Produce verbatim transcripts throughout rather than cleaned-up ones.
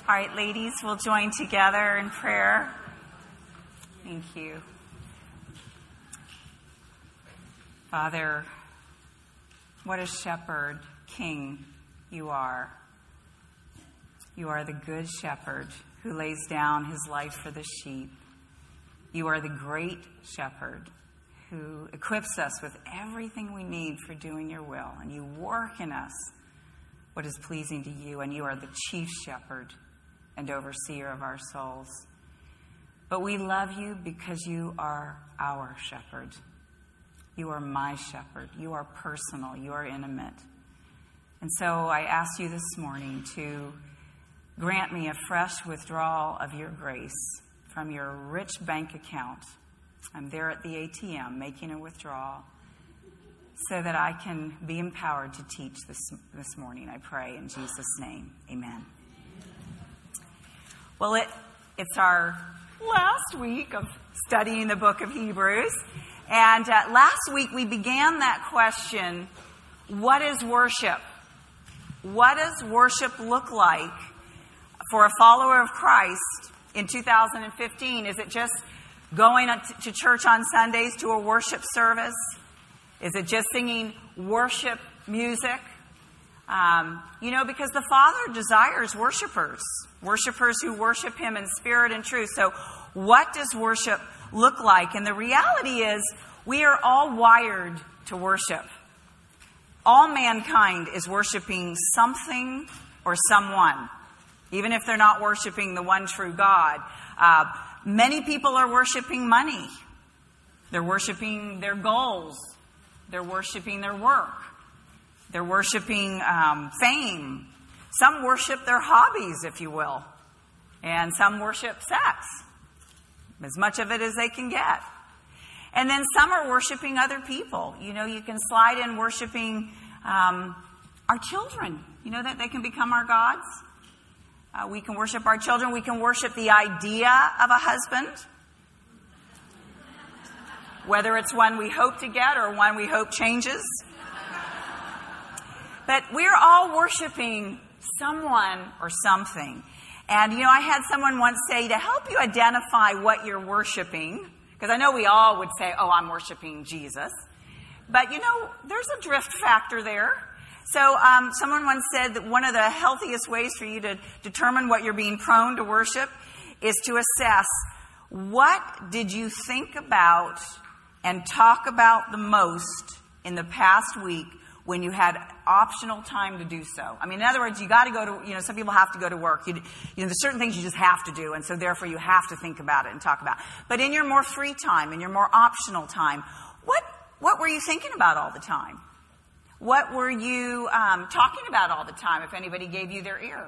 All right, ladies, we'll join together in prayer. Thank you. Father, what a shepherd king you are. You are the good shepherd who lays down his life for the sheep. You are the great shepherd who equips us with everything we need for doing your will. And you work in us what is pleasing to you. And you are the chief shepherd and overseer of our souls. But we love you because you are our shepherd. You are my shepherd. You are personal. You are intimate. And so I ask you this morning to grant me a fresh withdrawal of your grace from your rich bank account. I'm there at the A T M making a withdrawal so that I can be empowered to teach this, this morning. I pray in Jesus' name. Amen. Well, it, it's our last week of studying the book of Hebrews. And uh, last week we began that question, what is worship? What does worship look like for a follower of Christ in two thousand fifteen? Is it just going to church on Sundays to a worship service? Is it just singing worship music? Um, you know, because the Father desires worshipers, worshipers who worship Him in spirit and truth. So what does worship look like? And the reality is we are all wired to worship. All mankind is worshiping something or someone, even if they're not worshiping the one true God. Uh, many people are worshiping money. They're worshiping their goals. They're worshiping their work. They're worshiping um, fame. Some worship their hobbies, if you will. And some worship sex, as much of it as they can get. And then some are worshiping other people. You know, you can slide in worshiping um, our children. You know that they can become our gods. Uh, we can worship our children. We can worship the idea of a husband. Whether it's one we hope to get or one we hope changes. But we're all worshiping someone or something. And, you know, I had someone once say, to help you identify what you're worshiping, because I know we all would say, oh, I'm worshiping Jesus. But, you know, there's a drift factor there. So um, someone once said that one of the healthiest ways for you to determine what you're being prone to worship is to assess, what did you think about and talk about the most in the past week when you had optional time to do so? I mean, in other words, you got to go to, you know, some people have to go to work. You, you know, there's certain things you just have to do, and so therefore you have to think about it and talk about it. But in your more free time, in your more optional time, what what were you thinking about all the time? What were you um, talking about all the time if anybody gave you their ear?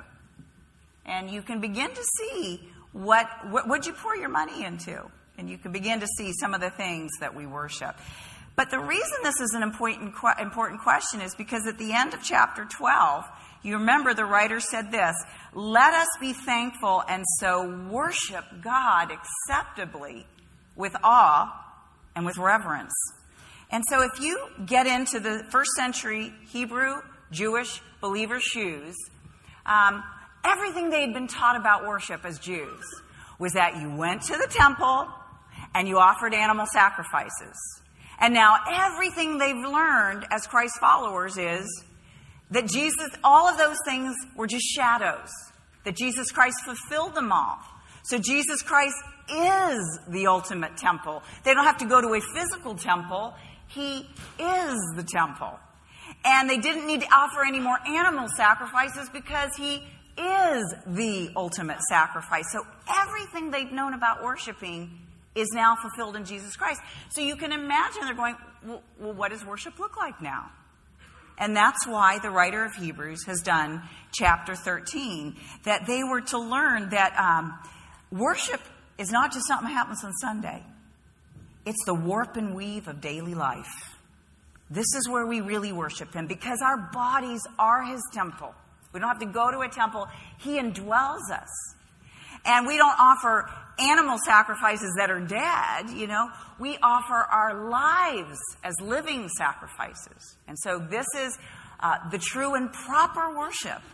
And you can begin to see what, what what'd you pour your money into? And you can begin to see some of the things that we worship. But the reason this is an important important question is because at the end of chapter twelve, you remember the writer said this, let us be thankful and so worship God acceptably with awe and with reverence. And so if you get into the first century Hebrew, Jewish believers' shoes, um, everything they'd been taught about worship as Jews was that you went to the temple and you offered animal sacrifices. And now everything they've learned as Christ followers is that Jesus, all of those things were just shadows. That Jesus Christ fulfilled them all. So Jesus Christ is the ultimate temple. They don't have to go to a physical temple. He is the temple. And they didn't need to offer any more animal sacrifices because He is the ultimate sacrifice. So everything they've known about worshiping is now fulfilled in Jesus Christ. So you can imagine they're going, well, well, what does worship look like now? And that's why the writer of Hebrews has done chapter thirteen, that they were to learn that um, worship is not just something that happens on Sunday. It's the warp and weave of daily life. This is where we really worship Him because our bodies are His temple. We don't have to go to a temple. He indwells us. And we don't offer animal sacrifices that are dead, you know. We offer our lives as living sacrifices. And so this is uh, the true and proper worship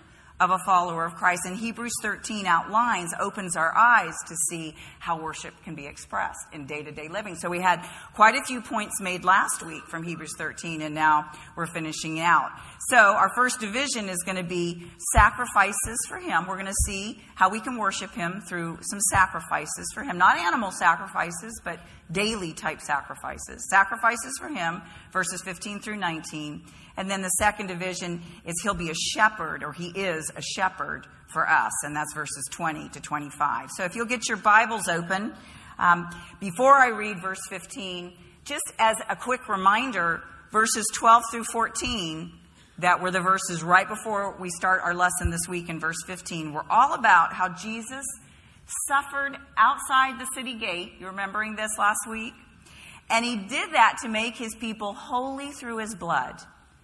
of a follower of Christ. And Hebrews thirteen outlines, opens our eyes to see how worship can be expressed in day-to-day living. So we had quite a few points made last week from Hebrews thirteen, and now we're finishing out. So our first division is going to be sacrifices for Him. We're going to see how we can worship Him through some sacrifices for Him. Not animal sacrifices, but daily type sacrifices. Sacrifices for Him, verses fifteen through nineteen. And then the second division is He'll be a shepherd, or He is a shepherd for us. And that's verses twenty to twenty-five. So if you'll get your Bibles open, um, before I read verse fifteen, just as a quick reminder, verses twelve through fourteen, that were the verses right before we start our lesson this week in verse fifteen, were all about how Jesus suffered outside the city gate. You remembering this last week? And He did that to make His people holy through His blood.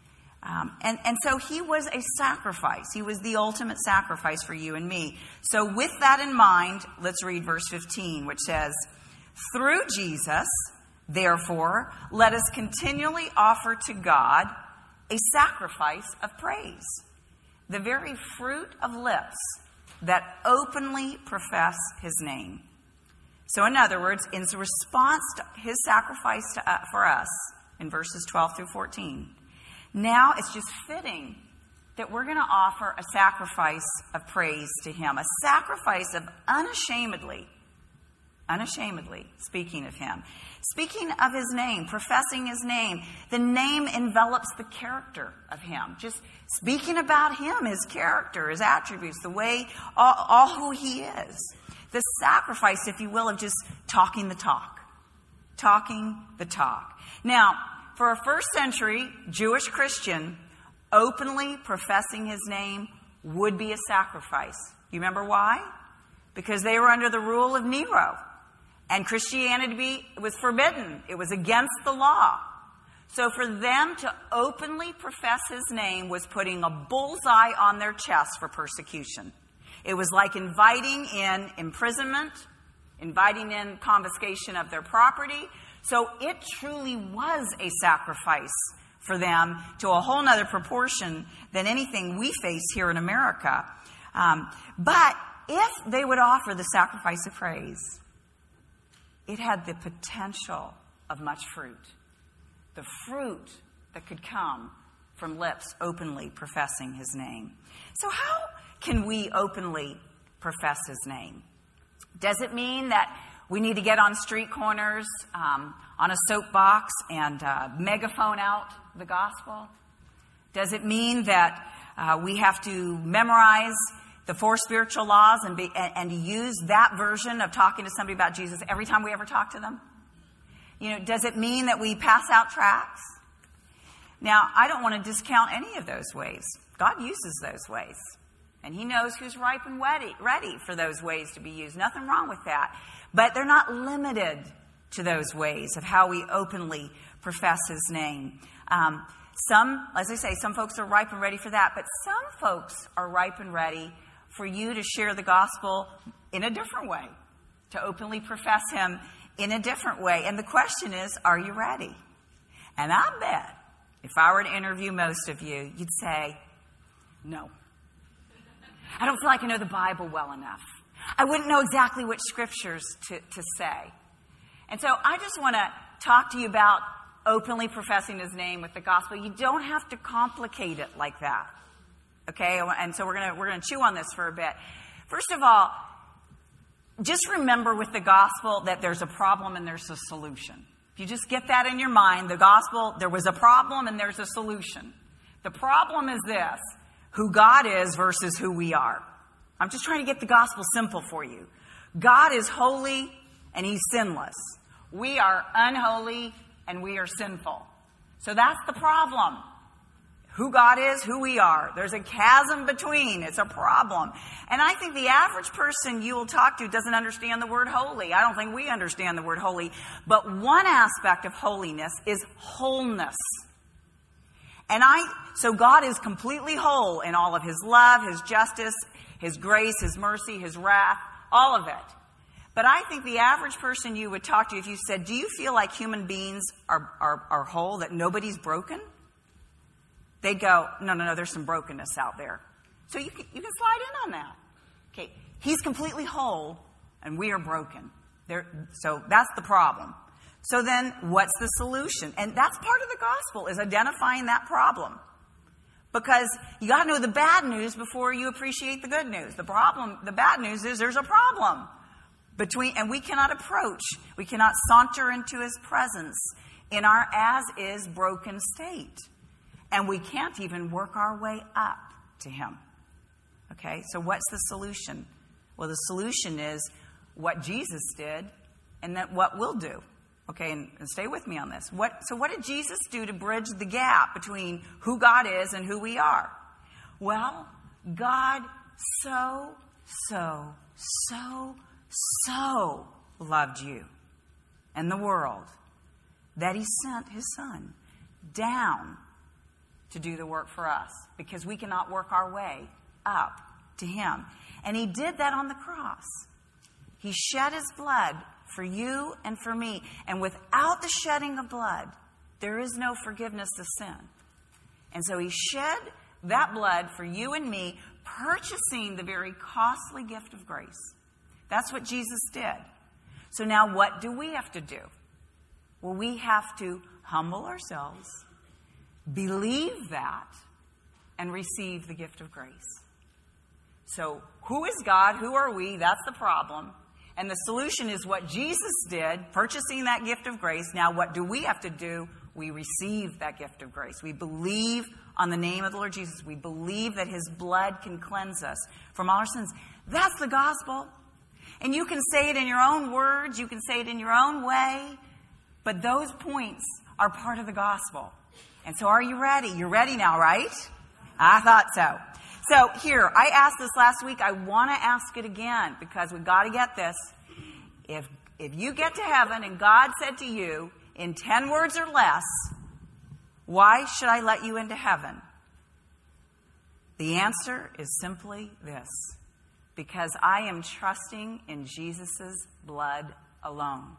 Um, and, and so He was a sacrifice. He was the ultimate sacrifice for you and me. So with that in mind, let's read verse fifteen, which says, "Through Jesus, therefore, let us continually offer to God a sacrifice of praise, the very fruit of lips that openly profess His name." So in other words, in response to His sacrifice to, uh, for us, in verses twelve through fourteen, now it's just fitting that we're going to offer a sacrifice of praise to Him, a sacrifice of unashamedly, unashamedly speaking of Him, speaking of His name, professing His name. The name envelops the character of Him. Just speaking about Him, His character, His attributes, the way, all, all who He is. The sacrifice, if you will, of just talking the talk. Talking the talk. Now, for a first century Jewish Christian, openly professing His name would be a sacrifice. You remember why? Because they were under the rule of Nero. And Christianity was forbidden. It was against the law. So for them to openly profess His name was putting a bullseye on their chest for persecution. It was like inviting in imprisonment, inviting in confiscation of their property. So it truly was a sacrifice for them to a whole nother proportion than anything we face here in America. Um, but if they would offer the sacrifice of praise, it had the potential of much fruit. The fruit that could come from lips openly professing His name. So how can we openly profess His name? Does it mean that we need to get on street corners, um, on a soapbox, and uh, megaphone out the gospel? Does it mean that uh, we have to memorize the four spiritual laws and, be, and, and use that version of talking to somebody about Jesus every time we ever talk to them? You know, does it mean that we pass out tracts? Now, I don't want to discount any of those ways. God uses those ways. And He knows who's ripe and ready, ready for those ways to be used. Nothing wrong with that. But they're not limited to those ways of how we openly profess His name. Um, some, as I say, some folks are ripe and ready for that. But some folks are ripe and ready for you to share the gospel in a different way, to openly profess Him in a different way. And the question is, are you ready? And I bet if I were to interview most of you, you'd say, no. I don't feel like I know the Bible well enough. I wouldn't know exactly which scriptures to, to say. And so I just want to talk to you about openly professing His name with the gospel. You don't have to complicate it like that. Okay? And so we're going to we're going to chew on this for a bit. First of all, just remember with the gospel that there's a problem and there's a solution. If you just get that in your mind, the gospel, there was a problem and there's a solution. The problem is this: who God is versus who we are. I'm just trying to get the gospel simple for you. God is holy and He's sinless. We are unholy and we are sinful. So that's the problem. Who God is, who we are. There's a chasm between. It's a problem. And I think the average person you will talk to doesn't understand the word holy. I don't think we understand the word holy. But one aspect of holiness is wholeness. And I, so God is completely whole in all of His love, His justice, His grace, His mercy, His wrath, all of it. But I think the average person you would talk to, if you said, do you feel like human beings are, are, are whole, that nobody's broken? They'd go, no, no, no, there's some brokenness out there. So you can, you can slide in on that. Okay, he's completely whole, and we are broken. There, so that's the problem. So then, what's the solution? And that's part of the gospel, is identifying that problem. Because you got to know the bad news before you appreciate the good news. The problem, the bad news is there's a problem between, and we cannot approach, we cannot saunter into his presence in our as-is broken state. And we can't even work our way up to him. Okay, so what's the solution? Well, the solution is what Jesus did and then what we'll do. Okay, and, and stay with me on this. What, so what did Jesus do to bridge the gap between who God is and who we are? Well, God so, so, so, so loved you and the world that he sent his son down to do the work for us, because we cannot work our way up to him. And he did that on the cross. He shed his blood for you and for me. And without the shedding of blood, there is no forgiveness of sin. And so he shed that blood for you and me, purchasing the very costly gift of grace. That's what Jesus did. So now what do we have to do? Well, we have to humble ourselves, believe that, and receive the gift of grace. So who is God? Who are we? That's the problem. And the solution is what Jesus did, purchasing that gift of grace. Now, what do we have to do? We receive that gift of grace. We believe on the name of the Lord Jesus. We believe that his blood can cleanse us from all our sins. That's the gospel. And you can say it in your own words. You can say it in your own way. But those points are part of the gospel. And so are you ready? You're ready now, right? I thought so. So here, I asked this last week. I want to ask it again, because we've got to get this. If, if you get to heaven and God said to you in ten words or less, why should I let you into heaven? The answer is simply this: because I am trusting in Jesus' blood alone.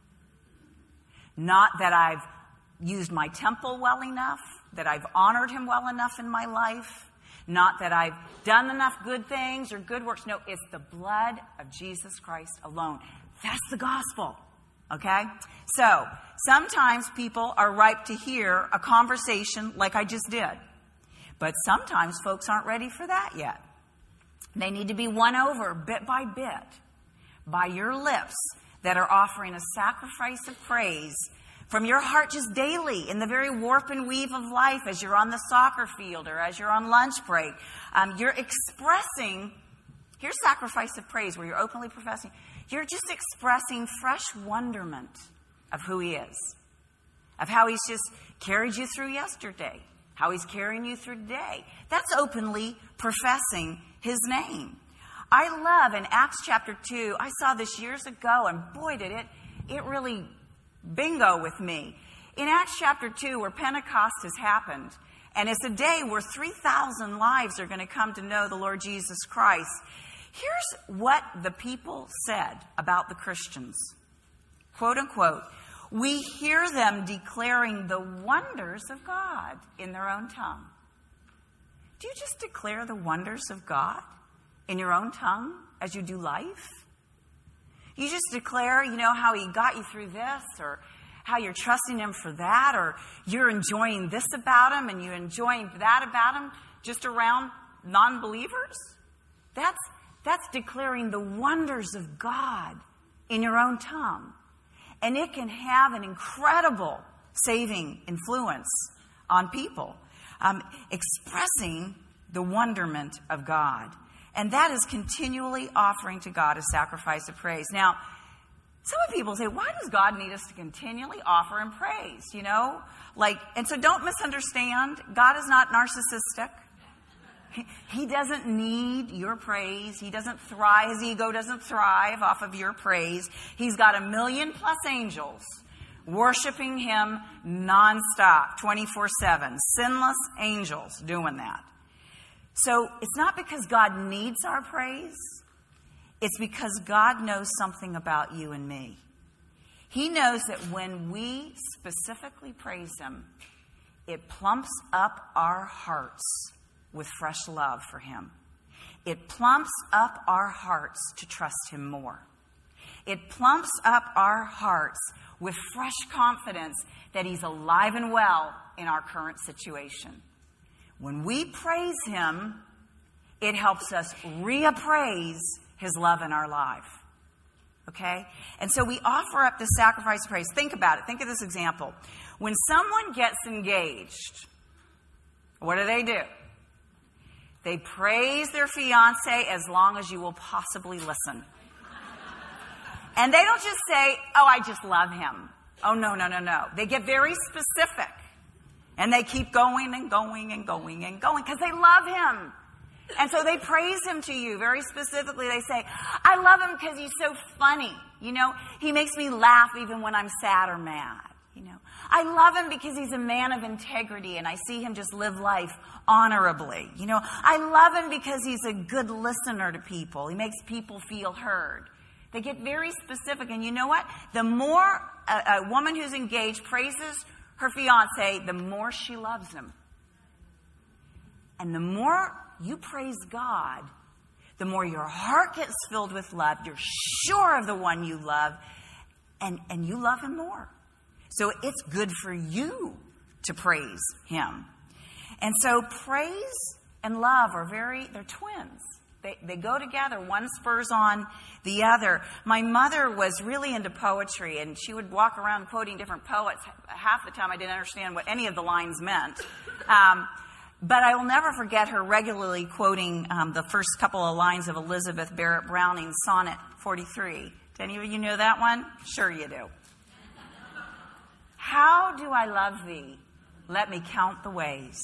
Not that I've used my temple well enough, that I've honored him well enough in my life, not that I've done enough good things or good works. No, it's the blood of Jesus Christ alone. That's the gospel. Okay? So, sometimes people are ripe to hear a conversation like I just did. But sometimes folks aren't ready for that yet. They need to be won over bit by bit by your lips that are offering a sacrifice of praise from your heart just daily in the very warp and weave of life, as you're on the soccer field or as you're on lunch break. Um, you're expressing, here's sacrifice of praise, where you're openly professing. You're just expressing fresh wonderment of who he is, of how he's just carried you through yesterday, how he's carrying you through today. That's openly professing his name. I love in Acts chapter two, I saw this years ago, and boy, did it, it really bingo with me. In Acts chapter two, where Pentecost has happened, and it's a day where three thousand lives are going to come to know the Lord Jesus Christ. Here's what the people said about the Christians. Quote unquote, we hear them declaring the wonders of God in their own tongue. Do you just declare the wonders of God in your own tongue as you do life? You just declare, you know, how he got you through this, or how you're trusting him for that, or you're enjoying this about him and you're enjoying that about him just around non-believers? That's, that's declaring the wonders of God in your own tongue. And it can have an incredible saving influence on people, um, expressing the wonderment of God. And that is continually offering to God a sacrifice of praise. Now, some people say, why does God need us to continually offer him praise? You know, like, and so don't misunderstand. God is not narcissistic. He, he doesn't need your praise. He doesn't thrive. His ego doesn't thrive off of your praise. He's got a million plus angels worshiping him nonstop, twenty-four seven. Sinless angels doing that. So it's not because God needs our praise. It's because God knows something about you and me. He knows that when we specifically praise him, it plumps up our hearts with fresh love for him. it plumps up our hearts to trust him more. It plumps up our hearts with fresh confidence that he's alive and well in our current situation. When we praise him, it helps us reappraise his love in our life. Okay? And so we offer up the sacrifice of praise. Think about it. Think of this example. When someone gets engaged, what do they do? They praise their fiancé as long as you will possibly listen. And they don't just say, oh, I just love him. Oh, no, no, no, no. They get very specific. And they keep going and going and going and going because they love him. And so they praise him to you very specifically. They say, I love him because he's so funny. You know, he makes me laugh even when I'm sad or mad. You know, I love him because he's a man of integrity and I see him just live life honorably. You know, I love him because he's a good listener to people. He makes people feel heard. They get very specific. And you know what? The more a, a woman who's engaged praises her fiancé, the more she loves him. And the more you praise God, the more your heart gets filled with love. You're sure of the one you love, and, and you love him more. So it's good for you to praise him. And so praise and love are very, they're twins. They, they go together. One spurs on the other. My mother was really into poetry, and she would walk around quoting different poets. Half the time I didn't understand what any of the lines meant. Um, but I will never forget her regularly quoting um, the first couple of lines of Elizabeth Barrett Browning's Sonnet forty-three. Do any of you know that one? Sure you do. How do I love thee? Let me count the ways.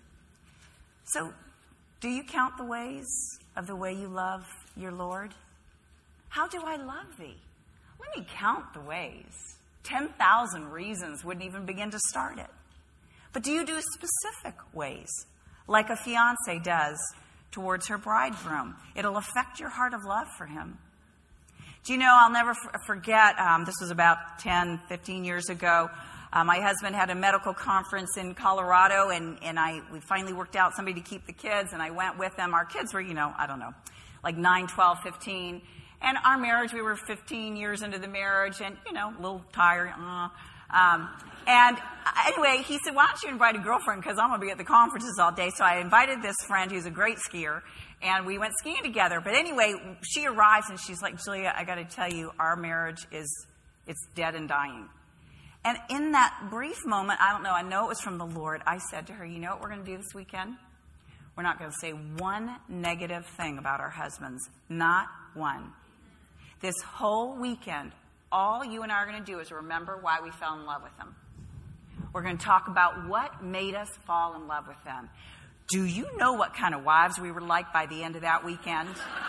So, do you count the ways of the way you love your Lord? How do I love thee? Let me count the ways. ten thousand reasons wouldn't even begin to start it. But do you do specific ways, like a fiancé does towards her bridegroom? It'll affect your heart of love for him. Do you know, I'll never forget, um, this was about ten, fifteen years ago. Uh, my husband had a medical conference in Colorado, and, and I we finally worked out somebody to keep the kids, and I went with them. Our kids were, you know, I don't know, like nine, twelve, fifteen. And our marriage, we were fifteen years into the marriage, and, you know, a little tired. Uh, um, and anyway, he said, why don't you invite a girlfriend, because I'm going to be at the conferences all day. So I invited this friend who's a great skier, and we went skiing together. But anyway, she arrives, and she's like, Julia, I got to tell you, our marriage is, it's dead and dying. And in that brief moment, I don't know, I know it was from the Lord, I said to her, you know what we're going to do this weekend? We're not going to say one negative thing about our husbands. Not one. This whole weekend, all you and I are going to do is remember why we fell in love with them. We're going to talk about what made us fall in love with them. Do you know what kind of wives we were like by the end of that weekend?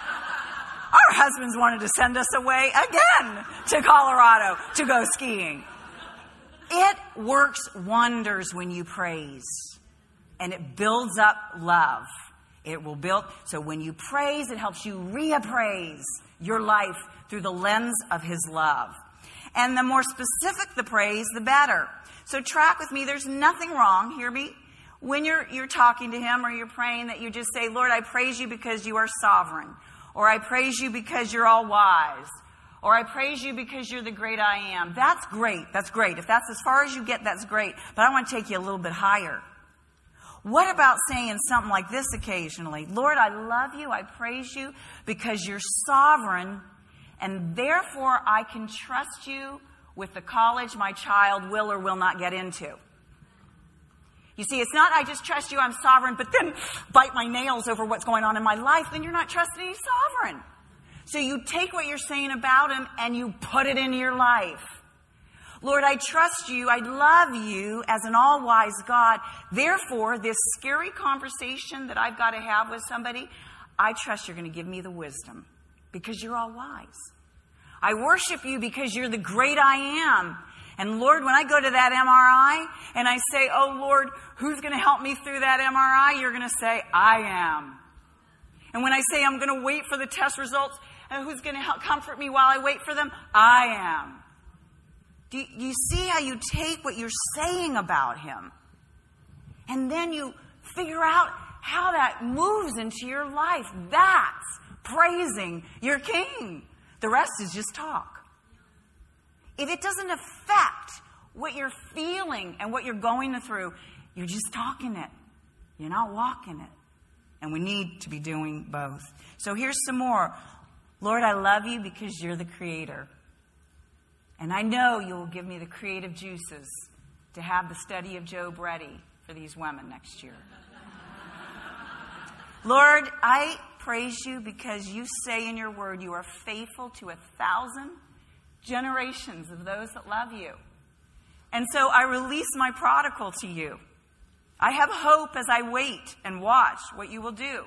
Our husbands wanted to send us away again to Colorado to go skiing. It works wonders when you praise, and it builds up love. It will build, so when you praise, it helps you reappraise your life through the lens of his love. And the more specific the praise, the better. So track with me. There's nothing wrong, hear me, when you're, you're talking to him or you're praying, that you just say, Lord, I praise you because you are sovereign. Or I praise you because you're all wise. Or I praise you because you're the great I am. That's great. That's great. If that's as far as you get, that's great. But I want to take you a little bit higher. What about saying something like this occasionally? Lord, I love you. I praise you because you're sovereign. And therefore, I can trust you with the college my child will or will not get into. You see, it's not I just trust you, I'm sovereign, but then bite my nails over what's going on in my life. Then you're not trusting he's sovereign. So you take what you're saying about him and you put it into your life. Lord, I trust you. I love you as an all-wise God. Therefore, this scary conversation that I've got to have with somebody, I trust you're going to give me the wisdom because you're all-wise. I worship you because you're the great I am. And Lord, when I go to that M R I and I say, oh Lord, who's going to help me through that M R I? You're going to say, I am. And when I say I'm going to wait for the test results, and who's going to help comfort me while I wait for them? I am. Do you, do you see how you take what you're saying about him, and then you figure out how that moves into your life. That's praising your King. The rest is just talk. If it doesn't affect what you're feeling and what you're going through, you're just talking it. You're not walking it. And we need to be doing both. So here's some more. Lord, I love you because you're the creator. And I know you will give me the creative juices to have the study of Job ready for these women next year. Lord, I praise you because you say in your word you are faithful to a thousand generations of those that love you. And so I release my prodigal to you. I have hope as I wait and watch what you will do.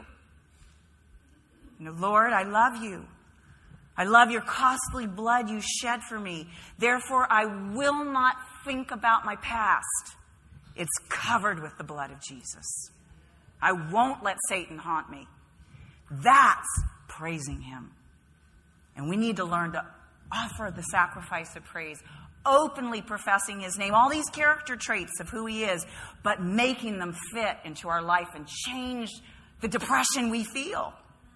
And Lord, I love you. I love your costly blood you shed for me. Therefore, I will not think about my past. It's covered with the blood of Jesus. I won't let Satan haunt me. That's praising him. And we need to learn to offer the sacrifice of praise, openly professing his name, all these character traits of who he is, but making them fit into our life and change the depression we feel.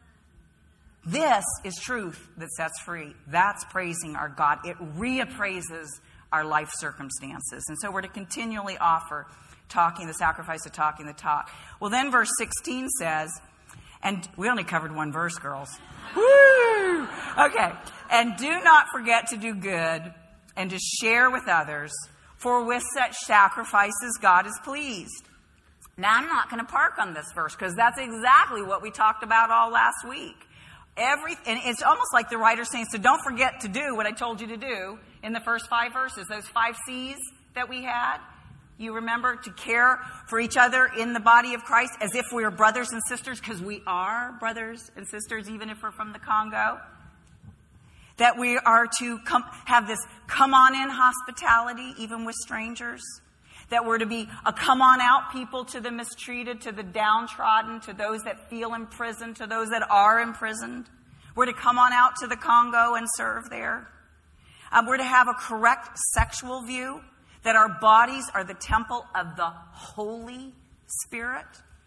This is truth that sets free. That's praising our God. It reappraises our life circumstances. And so we're to continually offer talking, the sacrifice of talking the talk. Well, then verse sixteen says, and we only covered one verse, girls. Woo! Okay. And do not forget to do good and to share with others, for with such sacrifices God is pleased. Now, I'm not going to park on this verse because that's exactly what we talked about all last week. Every, and it's almost like the writer's saying, so don't forget to do what I told you to do in the first five verses. Those five C's that we had. You remember to care for each other in the body of Christ as if we were brothers and sisters, because we are brothers and sisters, even if we're from the Congo. That we are to come, have this come on in hospitality, even with strangers. That we're to be a come on out people to the mistreated, to the downtrodden, to those that feel imprisoned, to those that are imprisoned. We're to come on out to the Congo and serve there. Um, we're to have a correct sexual view, that our bodies are the temple of the Holy Spirit.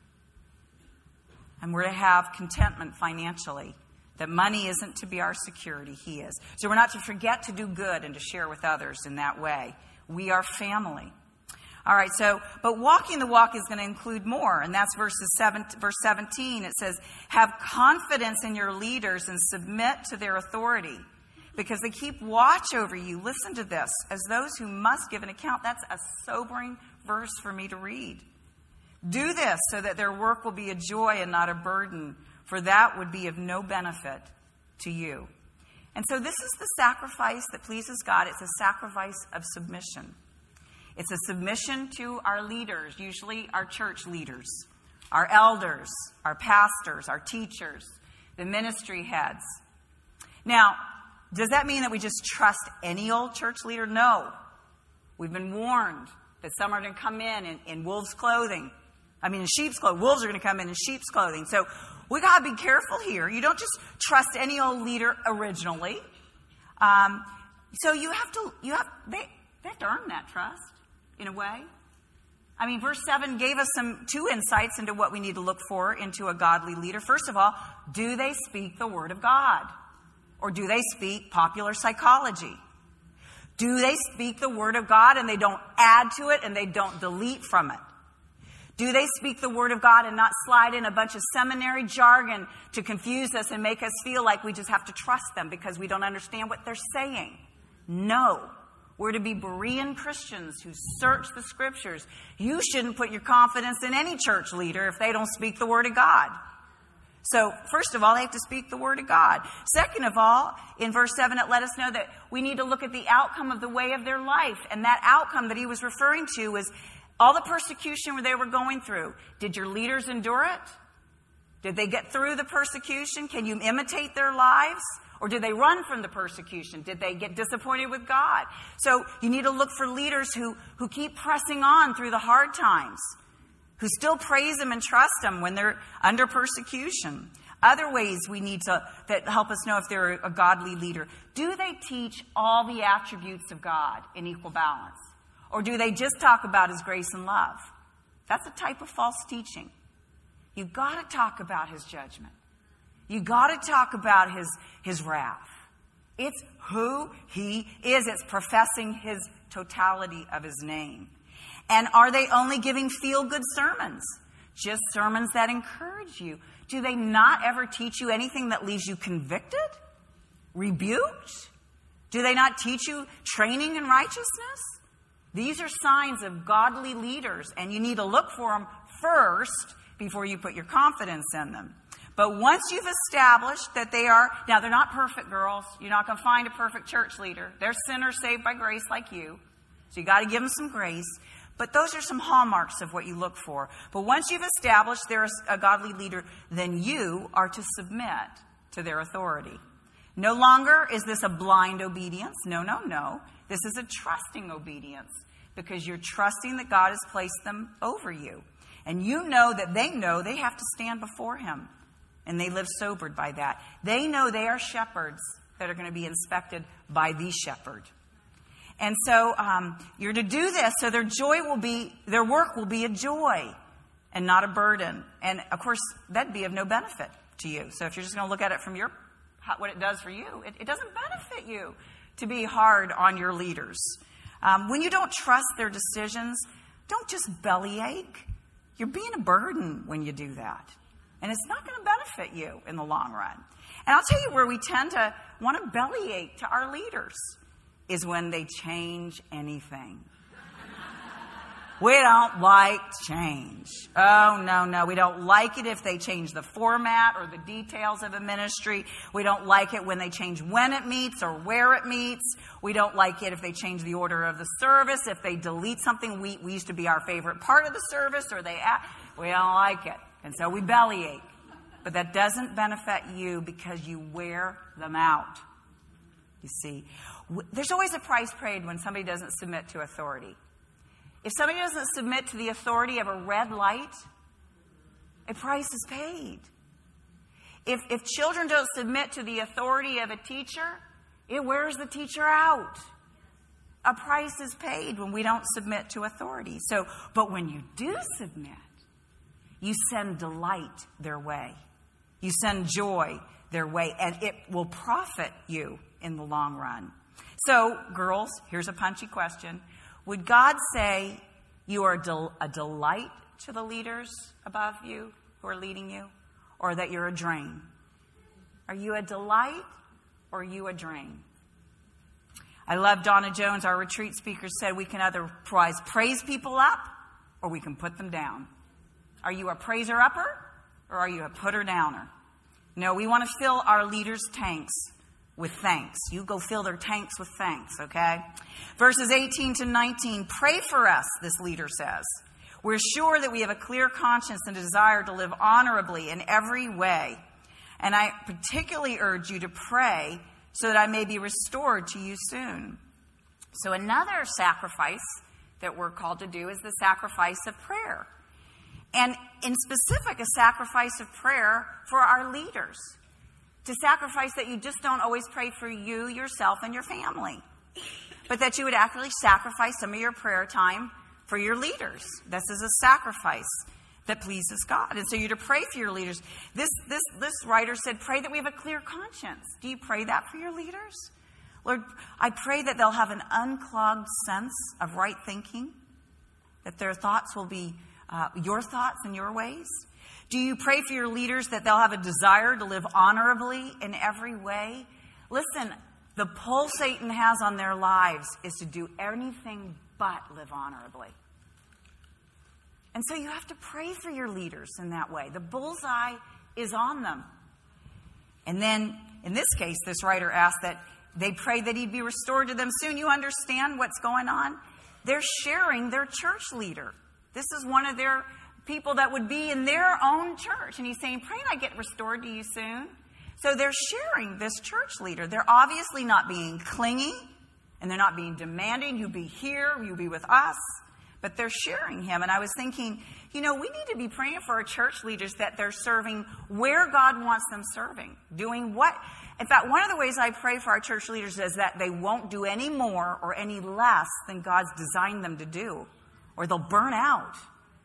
And we're to have contentment financially, that money isn't to be our security, he is. So we're not to forget to do good and to share with others in that way. We are family. All right, so, but walking the walk is going to include more, and that's verses seven, verse seventeen. It says, have confidence in your leaders and submit to their authority, because they keep watch over you. Listen to this, as those who must give an account. That's a sobering verse for me to read. Do this so that their work will be a joy and not a burden, for that would be of no benefit to you. And so this is the sacrifice that pleases God. It's a sacrifice of submission. It's a submission to our leaders, usually our church leaders, our elders, our pastors, our teachers, the ministry heads. Now, does that mean that we just trust any old church leader? No. We've been warned that some are going to come in, in in wolves' clothing. I mean, in sheep's clothing. Wolves are going to come in in sheep's clothing. So we got to be careful here. You don't just trust any old leader originally. Um, so you have to, you have, they, they have to earn that trust. In a way. I mean, verse seven gave us some two insights into what we need to look for into a godly leader. First of all, do they speak the word of God? Or do they speak popular psychology? Do they speak the word of God and they don't add to it and they don't delete from it? Do they speak the word of God and not slide in a bunch of seminary jargon to confuse us and make us feel like we just have to trust them because we don't understand what they're saying? No. We're to be Berean Christians who search the scriptures. You shouldn't put your confidence in any church leader if they don't speak the word of God. So, first of all, they have to speak the word of God. Second of all, in verse seven, it let us know that we need to look at the outcome of the way of their life. And that outcome that he was referring to was all the persecution they were going through. Did your leaders endure it? Did they get through the persecution? Can you imitate their lives? Or did they run from the persecution? Did they get disappointed with God? So you need to look for leaders who, who keep pressing on through the hard times, who still praise him and trust him when they're under persecution. Other ways we need to that help us know if they're a godly leader. Do they teach all the attributes of God in equal balance? Or do they just talk about his grace and love? That's a type of false teaching. you got to talk about his judgment. You got to talk about his, his wrath. It's who he is. It's professing his totality of his name. And are they only giving feel-good sermons? Just sermons that encourage you? Do they not ever teach you anything that leaves you convicted? Rebuked? Do they not teach you training in righteousness? These are signs of godly leaders, and you need to look for them first before you put your confidence in them. But once you've established that they are, now they're not perfect, girls. You're not going to find a perfect church leader. They're sinners saved by grace like you. So you got to give them some grace. But those are some hallmarks of what you look for. But once you've established they're a godly leader, then you are to submit to their authority. No longer is this a blind obedience. No, no, no. This is a trusting obedience because you're trusting that God has placed them over you. And you know that they know they have to stand before him. And they live sobered by that. They know they are shepherds that are going to be inspected by the shepherd. And so um, you're to do this so their joy will be, their work will be a joy and not a burden. And of course, that'd be of no benefit to you. So if you're just going to look at it from your, what it does for you, it, it doesn't benefit you to be hard on your leaders. Um, when you don't trust their decisions, don't just bellyache. You're being a burden when you do that. And it's not going to benefit you in the long run. And I'll tell you where we tend to want to bellyache to our leaders is when they change anything. We don't like change. Oh, no, no. We don't like it if they change the format or the details of a ministry. We don't like it when they change when it meets or where it meets. We don't like it if they change the order of the service, if they delete something we, we used to be our favorite part of the service, or they add. We don't like it. And so we bellyache. But that doesn't benefit you because you wear them out. You see, there's always a price paid when somebody doesn't submit to authority. If somebody doesn't submit to the authority of a red light, a price is paid. If, if children don't submit to the authority of a teacher, it wears the teacher out. A price is paid when we don't submit to authority. So, but when you do submit, you send delight their way. You send joy their way, and it will profit you in the long run. So, girls, here's a punchy question. Would God say you are del- a delight to the leaders above you who are leading you, or that you're a drain? Are you a delight, or are you a drain? I love Donna Jones, our retreat speaker, said we can otherwise praise people up, or we can put them down. Are you a praiser-upper, or are you a putter-downer? No, we want to fill our leaders' tanks with thanks. You go fill their tanks with thanks, okay? Verses eighteen to nineteen, pray for us, this leader says. We're sure that we have a clear conscience and a desire to live honorably in every way. And I particularly urge you to pray so that I may be restored to you soon. So another sacrifice that we're called to do is the sacrifice of prayer. And in specific, a sacrifice of prayer for our leaders. To sacrifice that you just don't always pray for you, yourself, and your family. But that you would actually sacrifice some of your prayer time for your leaders. This is a sacrifice that pleases God. And so you're to pray for your leaders. This, this, this writer said, pray that we have a clear conscience. Do you pray that for your leaders? Lord, I pray that they'll have an unclogged sense of right thinking. That their thoughts will be Uh, your thoughts and your ways? Do you pray for your leaders that they'll have a desire to live honorably in every way? Listen, the pull Satan has on their lives is to do anything but live honorably. And so you have to pray for your leaders in that way. The bullseye is on them. And then, in this case, this writer asked that they pray that he'd be restored to them soon. You understand what's going on? They're sharing their church leader. This is one of their people that would be in their own church. And he's saying, pray and I get restored to you soon. So they're sharing this church leader. They're obviously not being clingy. And they're not being demanding. You be here. You be with us. But they're sharing him. And I was thinking, you know, we need to be praying for our church leaders that they're serving where God wants them serving. Doing what? In fact, one of the ways I pray for our church leaders is that they won't do any more or any less than God's designed them to do. Or they'll burn out.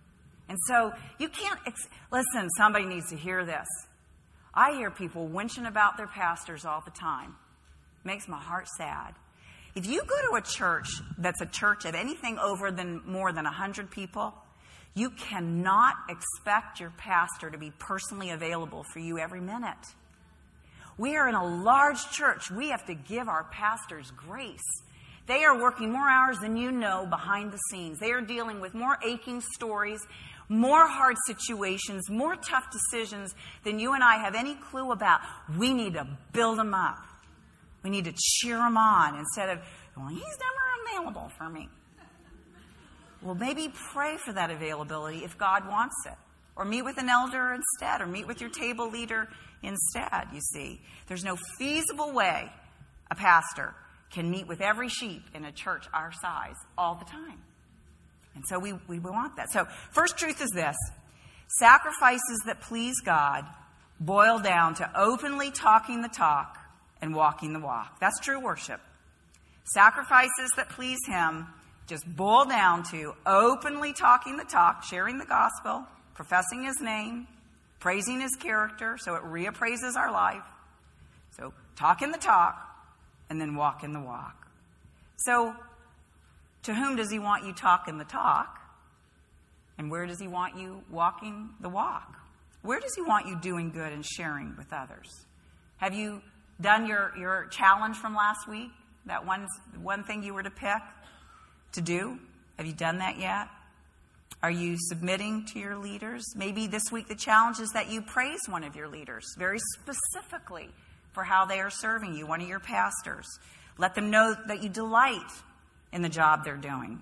And so you can't, ex- listen, somebody needs to hear this. I hear people winching about their pastors all the time. It makes my heart sad. If you go to a church that's a church of anything over than more than one hundred people, you cannot expect your pastor to be personally available for you every minute. We are in a large church. We have to give our pastors grace. They are working more hours than you know behind the scenes. They are dealing with more aching stories, more hard situations, more tough decisions than you and I have any clue about. We need to build them up. We need to cheer them on instead of, well, he's never available for me. Well, maybe pray for that availability if God wants it. Or meet with an elder instead, or meet with your table leader instead, you see. There's no feasible way a pastor can meet with every sheep in a church our size all the time. And so we, we want that. So first truth is this. Sacrifices that please God boil down to openly talking the talk and walking the walk. That's true worship. Sacrifices that please Him just boil down to openly talking the talk, sharing the gospel, professing His name, praising His character, so it reappraises our life. So talking the talk, and then walking the walk. So to whom does He want you talking the talk? And where does He want you walking the walk? Where does He want you doing good and sharing with others? Have you done your, your challenge from last week? That one, one thing you were to pick to do? Have you done that yet? Are you submitting to your leaders? Maybe this week the challenge is that you praise one of your leaders very specifically for how they are serving you, one of your pastors. Let them know that you delight in the job they're doing.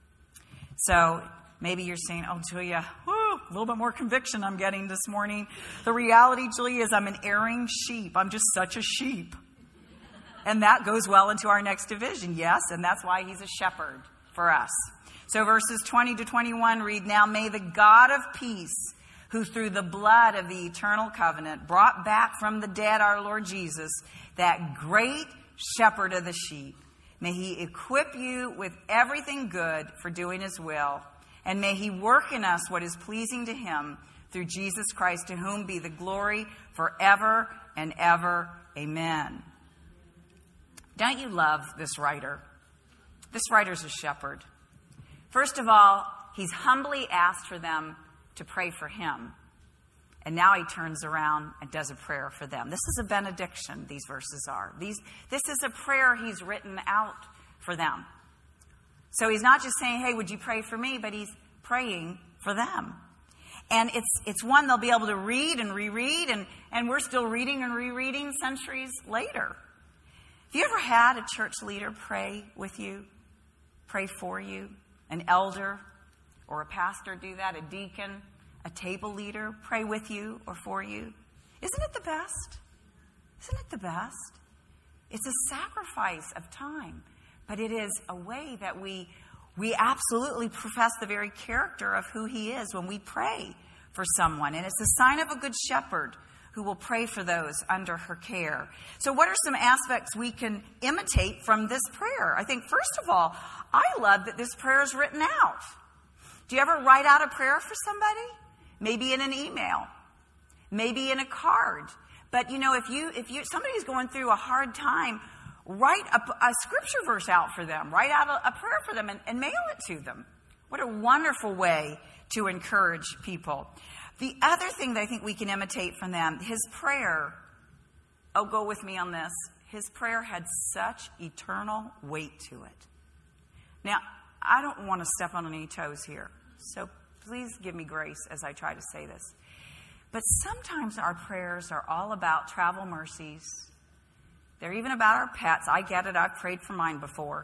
So maybe you're saying, oh, Julia, whoo, a little bit more conviction I'm getting this morning. The reality, Julia, is I'm an erring sheep. I'm just such a sheep. And that goes well into our next division, yes, and that's why He's a shepherd for us. So verses twenty to twenty-one read, now may the God of peace, who through the blood of the eternal covenant brought back from the dead our Lord Jesus, that great shepherd of the sheep, may He equip you with everything good for doing His will, and may He work in us what is pleasing to Him through Jesus Christ, to whom be the glory forever and ever. Amen. Don't you love this writer? This writer's a shepherd. First of all, he's humbly asked for them to pray for him. And now he turns around and does a prayer for them. This is a benediction, these verses are. These, this is a prayer he's written out for them. So he's not just saying, hey, would you pray for me? But he's praying for them. And it's it's one they'll be able to read and reread, and, and we're still reading and rereading centuries later. Have you ever had a church leader pray with you, pray for you? An elder or a pastor do that, a deacon, a table leader pray with you or for you? Isn't it the best? Isn't it the best? It's a sacrifice of time, but it is a way that we we absolutely profess the very character of who He is when we pray for someone. And it's a sign of a good shepherd who will pray for those under her care. So what are some aspects we can imitate from this prayer? I think, first of all, I love that this prayer is written out. Do you ever write out a prayer for somebody? Maybe in an email, maybe in a card. But, you know, if you if you somebody's going through a hard time, write a, a scripture verse out for them. Write out a, a prayer for them and, and mail it to them. What a wonderful way to encourage people. The other thing that I think we can imitate from them, his prayer, oh, go with me on this. His prayer had such eternal weight to it. Now, I don't want to step on any toes here, so please give me grace as I try to say this. But sometimes our prayers are all about travel mercies. They're even about our pets. I get it. I've prayed for mine before.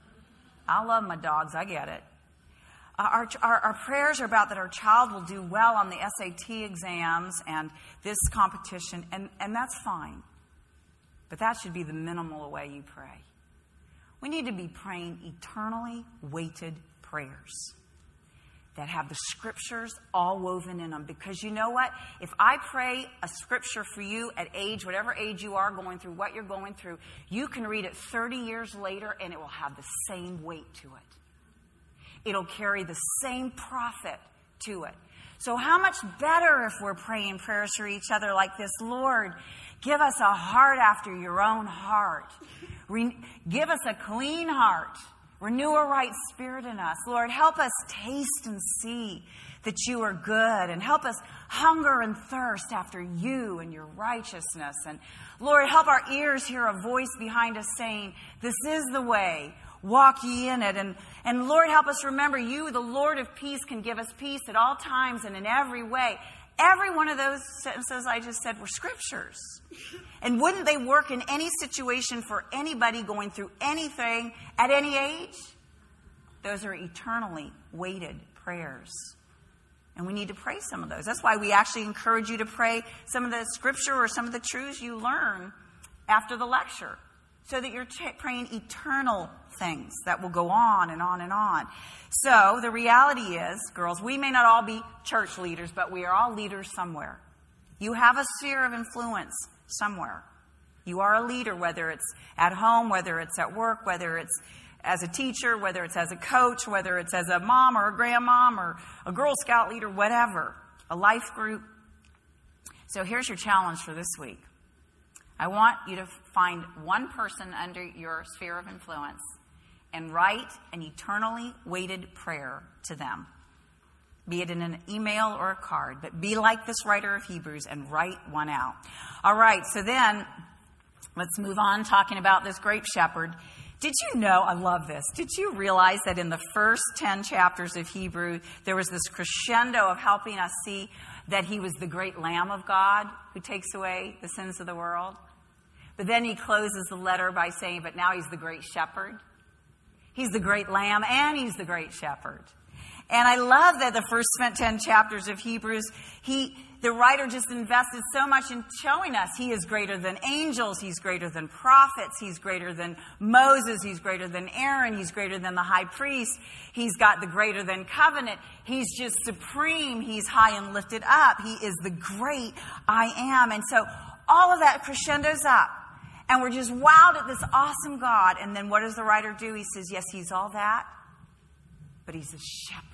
I love my dogs. I get it. Uh, our, our, our prayers are about that our child will do well on the S A T exams and this competition, and, and that's fine. But that should be the minimal way you pray. We need to be praying eternally weighted prayers that have the scriptures all woven in them. Because you know what? If I pray a scripture for you at age, whatever age you are going through, what you're going through, you can read it thirty years later and it will have the same weight to it. It'll carry the same profit to it. So how much better if we're praying prayers for each other like this? Lord, give us a heart after your own heart. Re- give us a clean heart. Renew a right spirit in us. Lord, help us taste and see that you are good, and help us hunger and thirst after you and your righteousness. And Lord, help our ears hear a voice behind us saying, this is the way, walk ye in it. And, and Lord, help us remember you, the Lord of peace, can give us peace at all times and in every way. Every one of those sentences I just said were scriptures. And wouldn't they work in any situation for anybody going through anything at any age? Those are eternally weighted prayers. And we need to pray some of those. That's why we actually encourage you to pray some of the scripture or some of the truths you learn after the lecture, so that you're t- praying eternal things that will go on and on and on. So the reality is, girls, we may not all be church leaders, but we are all leaders somewhere. You have a sphere of influence somewhere. You are a leader, whether it's at home, whether it's at work, whether it's as a teacher, whether it's as a coach, whether it's as a mom or a grandmom or a Girl Scout leader, whatever, a life group. So here's your challenge for this week. I want you to find one person under your sphere of influence and write an eternally weighted prayer to them. Be it in an email or a card, but be like this writer of Hebrews and write one out. All right, so then let's move on talking about this great shepherd. Did you know, I love this, did you realize that in the first ten chapters of Hebrew, there was this crescendo of helping us see that he was the great Lamb of God who takes away the sins of the world? But then he closes the letter by saying, but now he's the great shepherd. He's the great Lamb and he's the great shepherd. And I love that the first ten chapters of Hebrews, he, the writer just invested so much in showing us he is greater than angels, he's greater than prophets, he's greater than Moses, he's greater than Aaron, he's greater than the high priest, he's got the greater than covenant, he's just supreme, he's high and lifted up, he is the great I am. And so all of that crescendos up. And we're just wowed at this awesome God. And then what does the writer do? He says, yes, he's all that, but he's a shepherd.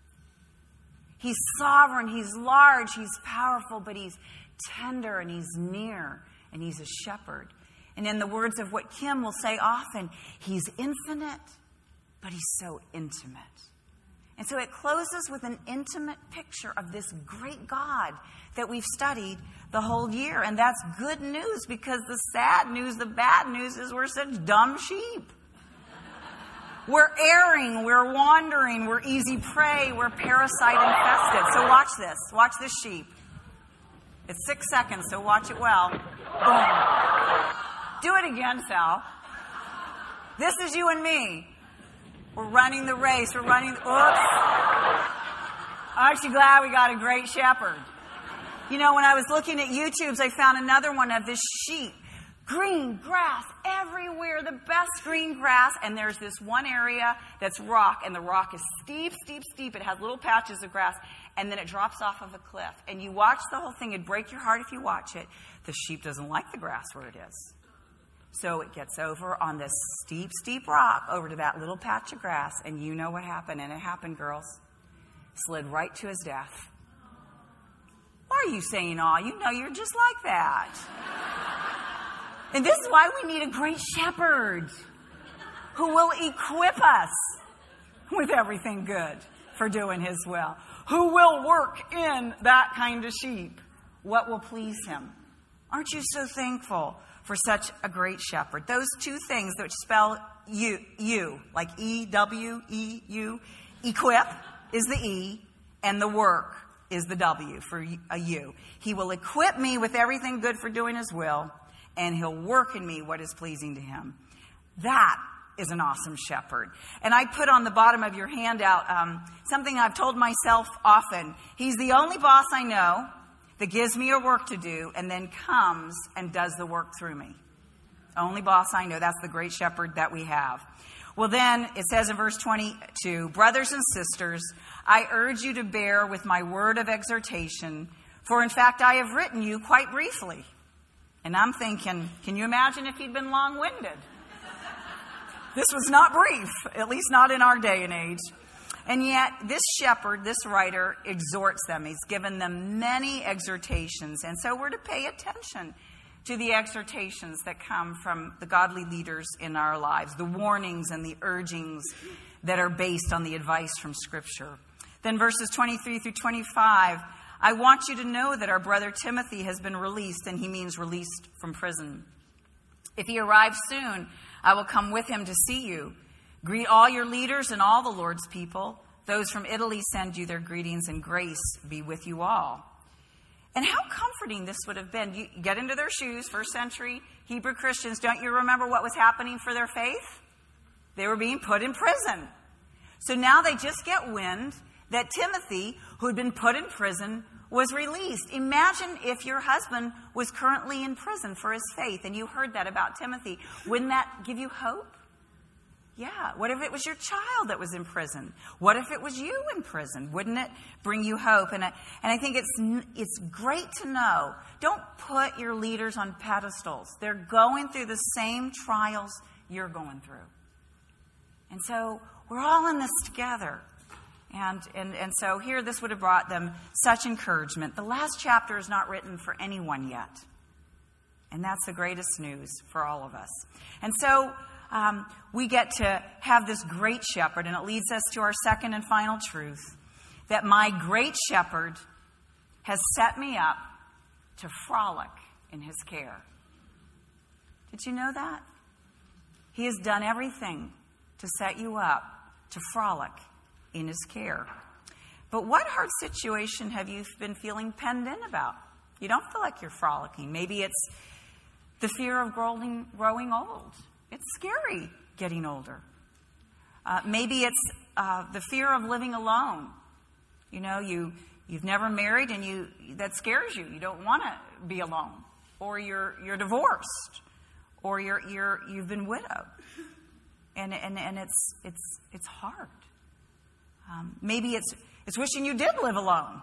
He's sovereign, he's large, he's powerful, but he's tender and he's near and he's a shepherd. And in the words of what Kim will say often, he's infinite, but he's so intimate. And so it closes with an intimate picture of this great God that we've studied the whole year. And that's good news, because the sad news, the bad news is we're such dumb sheep. We're erring, we're wandering, we're easy prey, we're parasite infested. So watch this. Watch this sheep. It's six seconds, so watch it well. Boom. Do it again, Sal. This is you and me. We're running the race. We're running... Oops. I'm actually glad we got a great shepherd. You know, when I was looking at YouTube's, I found another one of this sheep. Green grass everywhere, the best green grass. And there's this one area that's rock, and the rock is steep, steep, steep. It has little patches of grass, and then it drops off of a cliff. And you watch the whole thing. It'd break your heart if you watch it. The sheep doesn't like the grass where it is. So it gets over on this steep, steep rock over to that little patch of grass, and you know what happened. And it happened, girls. Slid right to his death. Why are you saying, aw? You know you're just like that. And this is why we need a great shepherd who will equip us with everything good for doing his will. Who will work in that kind of sheep. What will please him? Aren't you so thankful for such a great shepherd? Those two things that spell you, you, like E W E U, equip is the E, and the work is the W for a U. He will equip me with everything good for doing his will, and he'll work in me what is pleasing to him. That is an awesome shepherd. And I put on the bottom of your handout um, something I've told myself often. He's the only boss I know that gives me a work to do and then comes and does the work through me. Only boss I know. That's the great shepherd that we have. Well, then it says in verse twenty-two, brothers and sisters, I urge you to bear with my word of exhortation, for in fact I have written you quite briefly. And I'm thinking, can you imagine if he'd been long-winded? This was not brief, at least not in our day and age. And yet, this shepherd, this writer, exhorts them. He's given them many exhortations. And so we're to pay attention to the exhortations that come from the godly leaders in our lives, the warnings and the urgings that are based on the advice from Scripture. Then verses twenty-three through twenty-five, I want you to know that our brother Timothy has been released, and he means released from prison. If he arrives soon, I will come with him to see you. Greet all your leaders and all the Lord's people. Those from Italy send you their greetings, and grace be with you all. And how comforting this would have been. You get into their shoes, first century Hebrew Christians. Don't you remember what was happening for their faith? They were being put in prison. So now they just get wind that Timothy, who had been put in prison, was released. Imagine if your husband was currently in prison for his faith and you heard that about Timothy. Wouldn't that give you hope? Yeah. What if it was your child that was in prison? What if it was you in prison? Wouldn't it bring you hope? And I, and I think it's it's great to know. Don't put your leaders on pedestals. They're going through the same trials you're going through. And so we're all in this together. And, and, and so here this would have brought them such encouragement. The last chapter is not written for anyone yet. And that's the greatest news for all of us. And so Um, we get to have this great shepherd, and it leads us to our second and final truth, that my great shepherd has set me up to frolic in his care. Did you know that? He has done everything to set you up to frolic in his care. But what hard situation have you been feeling penned in about? You don't feel like you're frolicking. Maybe it's the fear of growing, growing old. It's scary getting older. Uh, maybe it's uh, the fear of living alone. You know, you, you've never married and you that scares you. You don't want to be alone. Or you're you're divorced. Or you're you're you've been widowed. And and, and it's it's it's hard. Um, maybe it's it's wishing you did live alone.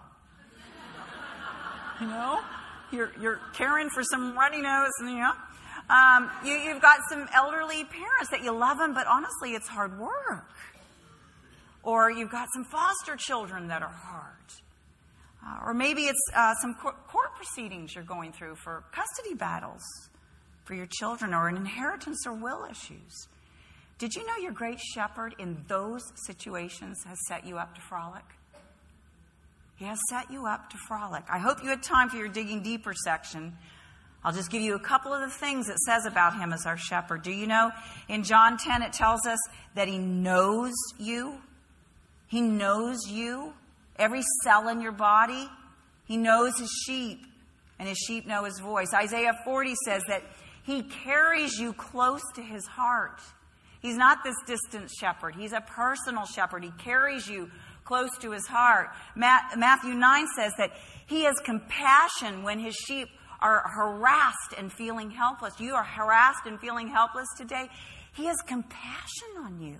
You know? You're you're caring for some runny nose and you know. Um, you, you've got some elderly parents that you love them, but honestly, it's hard work. Or you've got some foster children that are hard. Uh, or maybe it's uh, some court, court proceedings you're going through for custody battles for your children, or an inheritance or will issues. Did you know your great shepherd in those situations has set you up to frolic? He has set you up to frolic. I hope you had time for your digging deeper section. I'll just give you a couple of the things it says about him as our shepherd. Do you know in John ten it tells us that he knows you? He knows you. Every cell in your body. He knows his sheep, and his sheep know his voice. Isaiah forty says that he carries you close to his heart. He's not this distant shepherd. He's a personal shepherd. He carries you close to his heart. Matthew nine says that he has compassion when his sheep are harassed and feeling helpless. You are harassed and feeling helpless today. He has compassion on you.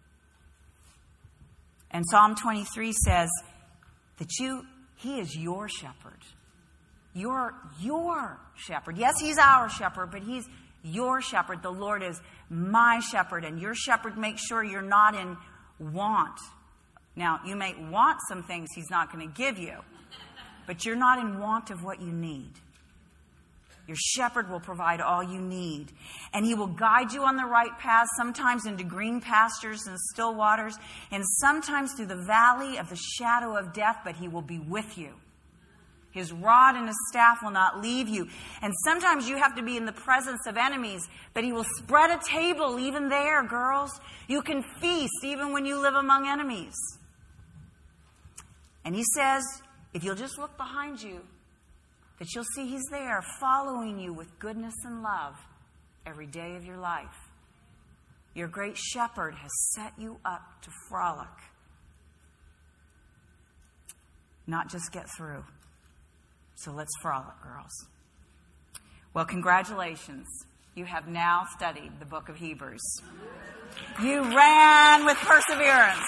And Psalm twenty-three says that you, he is your shepherd. You're your shepherd. Yes, he's our shepherd, but he's your shepherd. The Lord is my shepherd, and your shepherd makes sure you're not in want. Now, you may want some things he's not going to give you, but you're not in want of what you need. Your shepherd will provide all you need. And he will guide you on the right path, sometimes into green pastures and still waters, and sometimes through the valley of the shadow of death, but he will be with you. His rod and his staff will not leave you. And sometimes you have to be in the presence of enemies, but he will spread a table even there, girls. You can feast even when you live among enemies. And he says, if you'll just look behind you, that you'll see he's there following you with goodness and love every day of your life. Your great shepherd has set you up to frolic, not just get through. So let's frolic, girls. Well, congratulations. You have now studied the book of Hebrews. You ran with perseverance.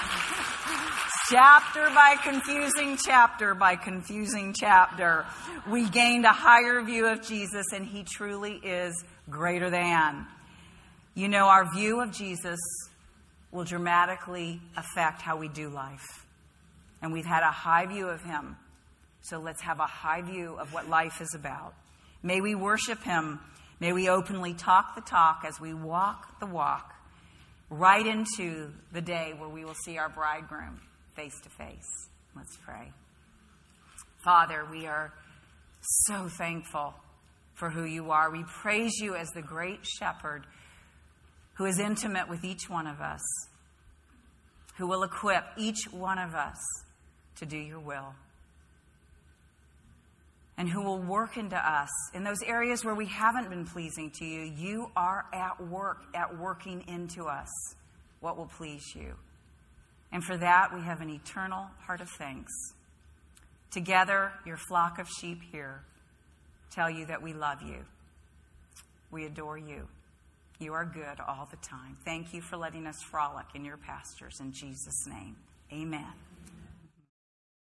Chapter by confusing chapter by confusing chapter. We gained a higher view of Jesus, and he truly is greater than. You know, our view of Jesus will dramatically affect how we do life. And we've had a high view of him, so let's have a high view of what life is about. May we worship him. May we openly talk the talk as we walk the walk right into the day where we will see our bridegroom face to face. Let's pray. Father, we are so thankful for who you are. We praise you as the great shepherd who is intimate with each one of us, who will equip each one of us to do your will, and who will work into us in those areas where we haven't been pleasing to you. You are at work, at working into us what will please you. And for that, we have an eternal heart of thanks. Together, your flock of sheep here tell you that we love you. We adore you. You are good all the time. Thank you for letting us frolic in your pastures. In Jesus' name, amen.